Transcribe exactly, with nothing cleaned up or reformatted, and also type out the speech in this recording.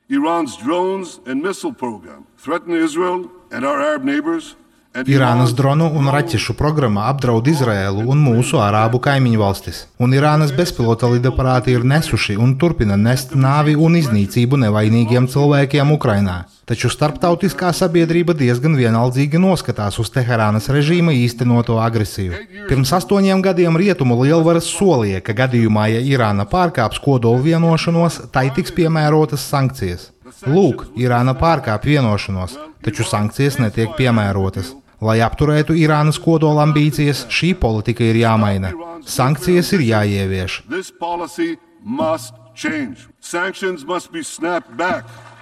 Iran's drones and missile program threaten Israel and our Arab neighbors. Irānas dronu un raķešu programma apdraud Izraēlu un mūsu arābu kaimiņu valstis, un Irānas bezpilota lidaparāti ir nesuši un turpina nest nāvi un iznīcību nevainīgiem cilvēkiem Ukrainā. Taču starptautiskā sabiedrība diezgan vienaldzīgi noskatās uz Teherānas režīma īstenoto agresiju. Pirms astoņiem gadiem rietumu lielvaras solīja, ka gadījumā, ja Irāna pārkāps kodolu vienošanos, tai tiks piemērotas sankcijas. Lūk, Irāna pārkāp vienošanos, taču sankcijas netiek piemērotas. Lai apturētu Irānas kodola ambīcijas, šī politika ir jāmaina. Sankcijas ir jāievieš. This policy must change. Sanctions must be snapped back.